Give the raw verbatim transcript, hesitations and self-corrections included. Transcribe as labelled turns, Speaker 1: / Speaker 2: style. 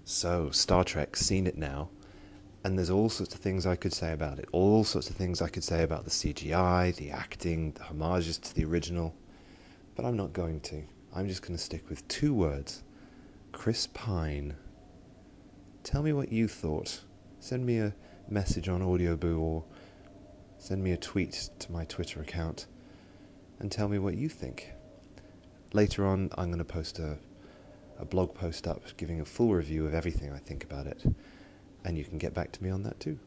Speaker 1: So, Star Trek, seen it now, and there's all sorts of things I could say about it. All sorts of things I could say about the C G I, the acting, the homages to the original. But I'm not going to. I'm just going to stick with two words. Chris Pine. Tell me what you thought. Send me a message on Audioboo or send me a tweet to my Twitter account and tell me what you think. Later on, I'm going to post a, a blog post up giving a full review of everything I think about it, and you can get back to me on that too.